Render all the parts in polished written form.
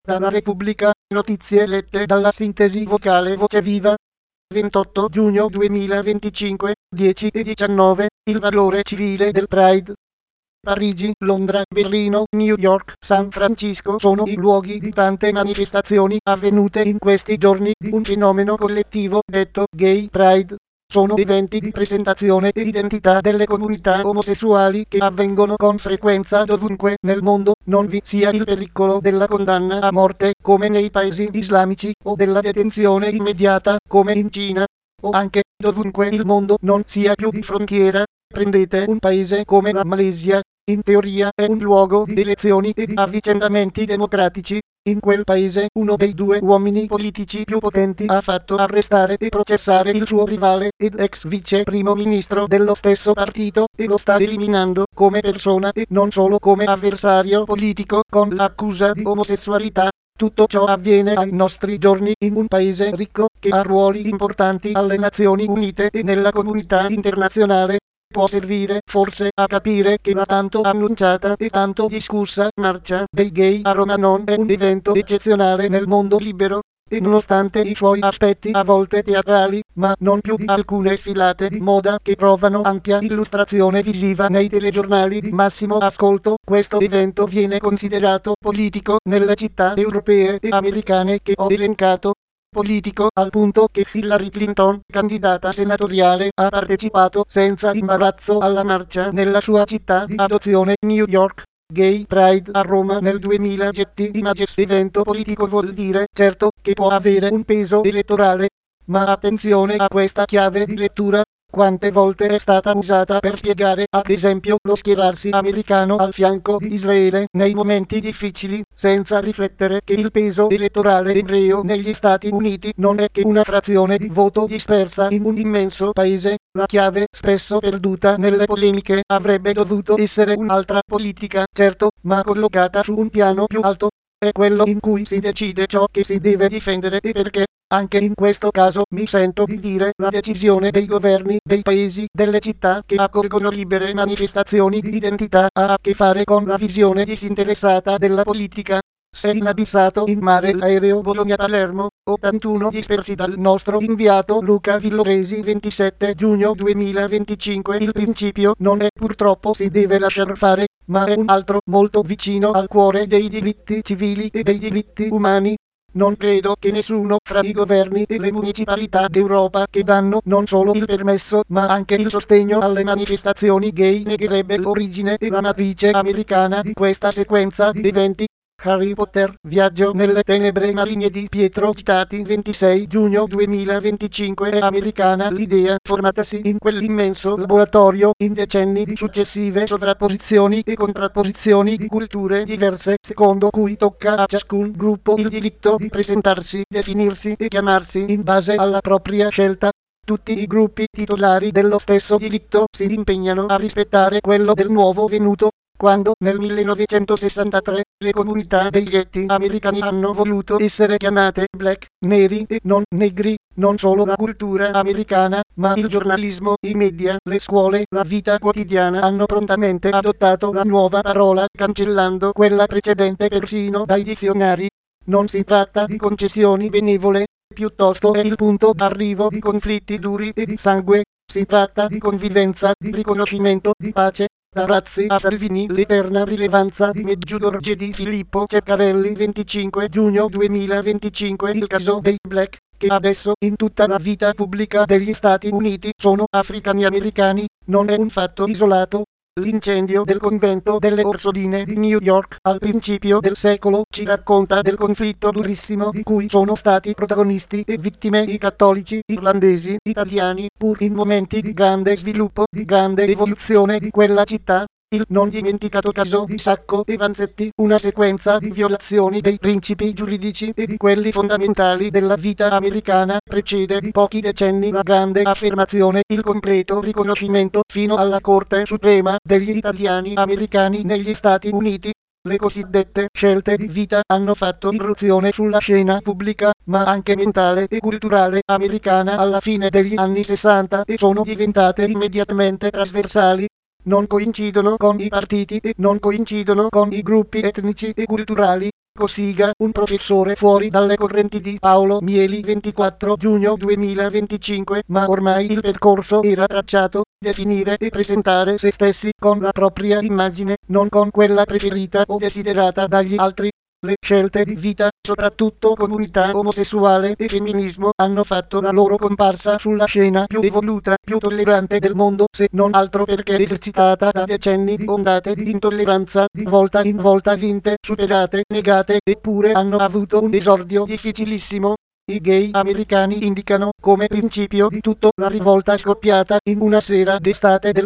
Dalla Repubblica, notizie lette dalla sintesi vocale Voce Viva. 28 giugno 2025, 10:19, il valore civile del Pride. Parigi, Londra, Berlino, New York, San Francisco sono i luoghi di tante manifestazioni avvenute in questi giorni di un fenomeno collettivo detto Gay Pride. Sono eventi di presentazione e identità delle comunità omosessuali che avvengono con frequenza dovunque nel mondo non vi sia il pericolo della condanna a morte come nei paesi islamici o della detenzione immediata come in Cina, o anche dovunque il mondo non sia più di frontiera. Prendete un paese come la Malesia, in teoria è un luogo di elezioni e di avvicendamenti democratici. In quel paese uno dei due uomini politici più potenti ha fatto arrestare e processare il suo rivale ed ex vice primo ministro dello stesso partito e lo sta eliminando come persona e non solo come avversario politico con l'accusa di omosessualità. Tutto ciò avviene ai nostri giorni in un paese ricco che ha ruoli importanti alle Nazioni Unite e nella comunità internazionale. Può servire forse a capire che la tanto annunciata e tanto discussa marcia dei gay a Roma non è un evento eccezionale nel mondo libero, e nonostante i suoi aspetti a volte teatrali, ma non più di alcune sfilate di moda che trovano ampia illustrazione visiva nei telegiornali di massimo ascolto, questo evento viene considerato politico nelle città europee e americane che ho elencato. Politico al punto che Hillary Clinton, candidata senatoriale, ha partecipato senza imbarazzo alla marcia nella sua città di adozione New York. Gay Pride a Roma nel 2000. Getty Images. Evento politico vuol dire certo che può avere un peso elettorale, ma attenzione a questa chiave di lettura. Quante volte è stata usata per spiegare, ad esempio, lo schierarsi americano al fianco di Israele nei momenti difficili, senza riflettere che il peso elettorale ebreo negli Stati Uniti non è che una frazione di voto dispersa in un immenso paese. La chiave, spesso perduta nelle polemiche, avrebbe dovuto essere un'altra politica, certo, ma collocata su un piano più alto. È quello in cui si decide ciò che si deve difendere e perché. Anche in questo caso mi sento di dire la decisione dei governi dei paesi, delle città che accolgono libere manifestazioni di identità ha a che fare con la visione disinteressata della politica. Se inabissato in mare l'aereo Bologna-Palermo, 81 dispersi dal nostro inviato Luca Villoresi. 27 giugno 2025. Il principio non è purtroppo si deve lasciar fare, ma è un altro molto vicino al cuore dei diritti civili e dei diritti umani. Non credo che nessuno fra i governi e le municipalità d'Europa che danno non solo il permesso ma anche il sostegno alle manifestazioni gay negherebbe l'origine e la matrice americana di questa sequenza di eventi. Harry Potter, viaggio nelle tenebre maligne di Pietro Stati. 26 giugno 2025. È americana l'idea, formatasi in quell'immenso laboratorio in decenni di successive sovrapposizioni e contrapposizioni di culture diverse, secondo cui tocca a ciascun gruppo il diritto di presentarsi, definirsi e chiamarsi in base alla propria scelta. Tutti i gruppi titolari dello stesso diritto si impegnano a rispettare quello del nuovo venuto. Quando nel 1963 le comunità dei ghetti americani hanno voluto essere chiamate black, neri e non negri, non solo la cultura americana, ma il giornalismo, i media, le scuole, la vita quotidiana hanno prontamente adottato la nuova parola, cancellando quella precedente persino dai dizionari. Non si tratta di concessioni benevole, piuttosto è il punto d'arrivo di conflitti duri e di sangue. Si tratta di convivenza, di riconoscimento, di pace. Da Razzi a Salvini, l'eterna rilevanza di Medjugorje. Di Filippo Ceccarelli. 25 giugno 2025. Il caso dei black, che adesso in tutta la vita pubblica degli Stati Uniti sono africani americani, non è un fatto isolato. L'incendio del convento delle Orsoline di New York al principio del secolo ci racconta del conflitto durissimo di cui sono stati protagonisti e vittime i cattolici irlandesi, italiani, pur in momenti di grande sviluppo, di grande evoluzione di quella città. Il non dimenticato caso di Sacco e Vanzetti, una sequenza di violazioni dei principi giuridici e di quelli fondamentali della vita americana, precede di pochi decenni la grande affermazione, il completo riconoscimento fino alla Corte Suprema degli italiani americani negli Stati Uniti. Le cosiddette scelte di vita hanno fatto irruzione sulla scena pubblica, ma anche mentale e culturale americana alla fine degli anni 60 e sono diventate immediatamente trasversali. Non coincidono con i partiti e non coincidono con i gruppi etnici e culturali. Cossiga, un professore fuori dalle correnti di Paolo Mieli 24 giugno 2025, ma ormai il percorso era tracciato, definire e presentare se stessi con la propria immagine, non con quella preferita o desiderata dagli altri. Le scelte di vita, soprattutto comunità omosessuale e femminismo, hanno fatto la loro comparsa sulla scena più evoluta, più tollerante del mondo, se non altro perché esercitata da decenni di ondate di intolleranza, di volta in volta vinte, superate, negate, eppure hanno avuto un esordio difficilissimo. I gay americani indicano come principio di tutto la rivolta scoppiata in una sera d'estate del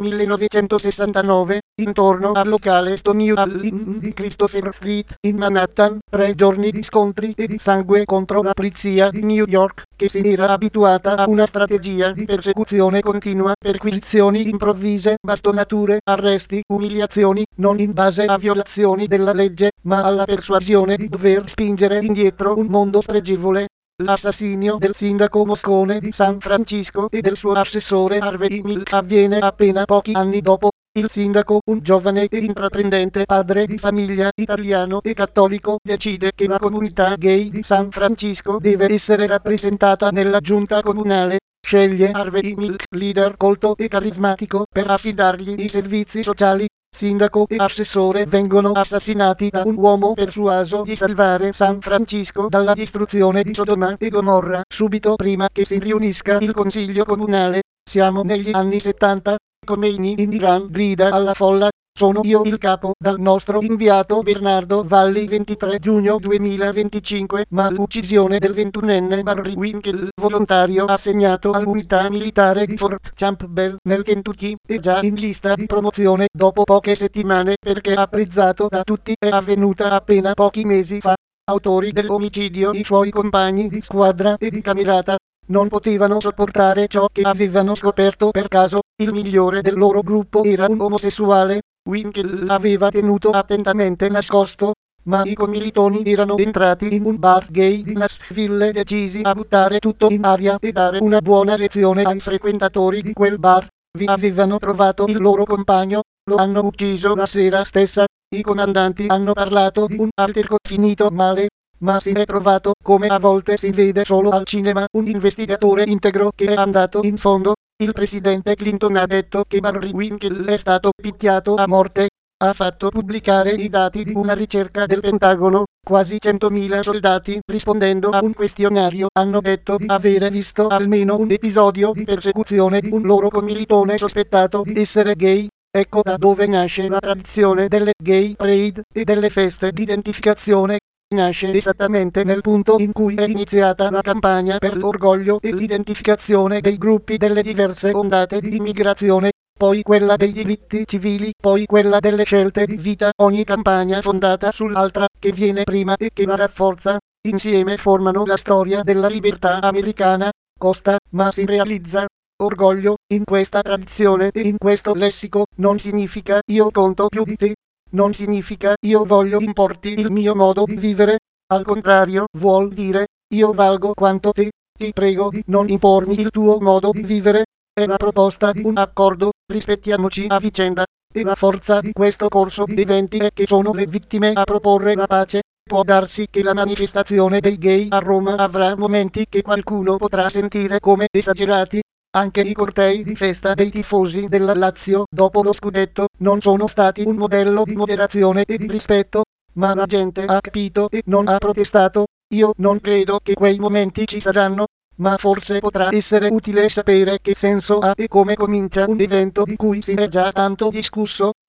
1969, intorno al locale Stonewall Inn di Christopher Street, in Manhattan, 3 giorni di scontri e di sangue contro la polizia di New York, che si era abituata a una strategia di persecuzione continua, perquisizioni improvvise, bastonature, arresti, umiliazioni, non in base a violazioni della legge, ma alla persuasione di dover spingere indietro un mondo spregevole. L'assassinio del sindaco Moscone di San Francisco e del suo assessore Harvey Milk avviene appena pochi anni dopo. Il sindaco, un giovane e intraprendente padre di famiglia italiano e cattolico, decide che la comunità gay di San Francisco deve essere rappresentata nella giunta comunale. Sceglie Harvey Milk, leader colto e carismatico, per affidargli i servizi sociali. Sindaco e assessore vengono assassinati da un uomo persuaso di salvare San Francisco dalla distruzione di Sodoma e Gomorra, subito prima che si riunisca il consiglio comunale. Siamo negli anni 70. Khomeini in Iran grida alla folla: sono io il capo, dal nostro inviato Bernardo Valli 23 giugno 2025, ma l'uccisione del 21enne Barry Winkel, volontario assegnato all'unità militare di Fort Campbell nel Kentucky, è già in lista di promozione dopo poche settimane perché apprezzato da tutti, è avvenuta appena pochi mesi fa. Autori dell'omicidio, i suoi compagni di squadra e di camerata, non potevano sopportare ciò che avevano scoperto per caso. Il migliore del loro gruppo era un omosessuale. Winkel l'aveva tenuto attentamente nascosto, ma i commilitoni erano entrati in un bar gay di Nashville decisi a buttare tutto in aria e dare una buona lezione ai frequentatori di quel bar. Vi avevano trovato il loro compagno, lo hanno ucciso la sera stessa. I comandanti hanno parlato di un alterco finito male, ma si è trovato, come a volte si vede solo al cinema, un investigatore integro che è andato in fondo. Il presidente Clinton ha detto che Barry Winkel è stato picchiato a morte. Ha fatto pubblicare i dati di una ricerca del Pentagono. Quasi 100.000 soldati, rispondendo a un questionario, hanno detto di avere visto almeno un episodio di persecuzione di un loro commilitone sospettato di essere gay. Ecco da dove nasce la tradizione delle gay parade e delle feste di identificazione. Nasce esattamente nel punto in cui è iniziata la campagna per l'orgoglio e l'identificazione dei gruppi delle diverse ondate di immigrazione, poi quella dei diritti civili, poi quella delle scelte di vita. Ogni campagna fondata sull'altra, che viene prima e che la rafforza, insieme formano la storia della libertà americana. Costa, ma si realizza. Orgoglio, in questa tradizione e in questo lessico, non significa io conto più di te. Non significa io voglio importi il mio modo di vivere. Al contrario, vuol dire io valgo quanto te. Ti prego di non impormi il tuo modo di vivere. È la proposta di un accordo, rispettiamoci a vicenda. E la forza di questo corso di eventi è che sono le vittime a proporre la pace. Può darsi che la manifestazione dei gay a Roma avrà momenti che qualcuno potrà sentire come esagerati. Anche i cortei di festa dei tifosi della Lazio dopo lo scudetto non sono stati un modello di moderazione e di rispetto, ma la gente ha capito e non ha protestato. Io non credo che quei momenti ci saranno, ma forse potrà essere utile sapere che senso ha e come comincia un evento di cui si è già tanto discusso.